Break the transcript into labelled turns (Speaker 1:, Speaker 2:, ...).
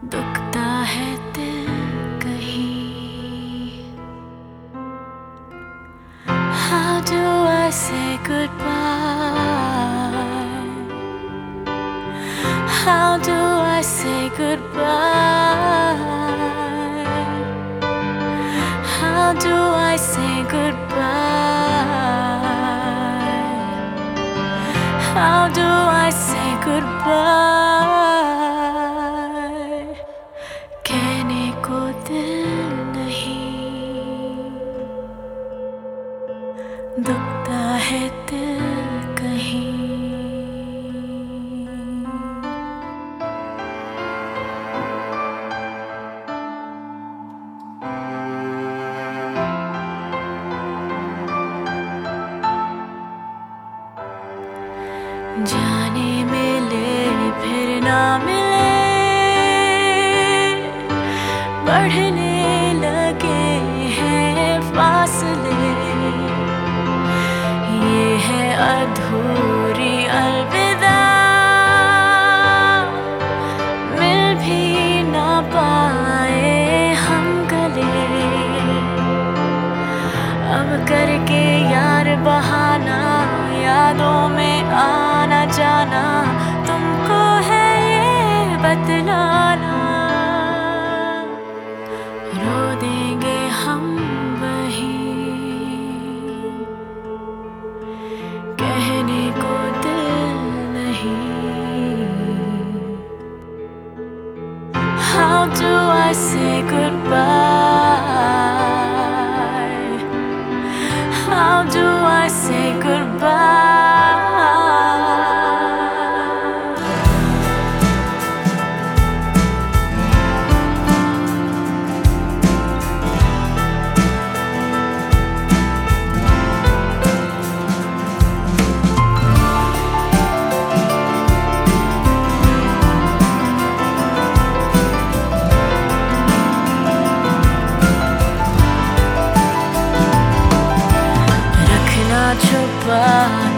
Speaker 1: दुखता है दिल कहीं. How do I say goodbye? How do I say goodbye? How do I say goodbye? How do I say goodbye? कहने को दिल नहीं, दुखता है दिल कहीं. जाने मिले फिर ना मिले, बढ़ने लगे हैं फासले. ये है अधूरी अलविदा, मिल भी ना पाए हम गले. अब करके यार बहाना, यादों में आना जाना, तुमको है ये बतलाना. रो देंगे हम वहीं, कहने को दिल नहीं. How do I say goodbye? How do I say goodbye? छुपा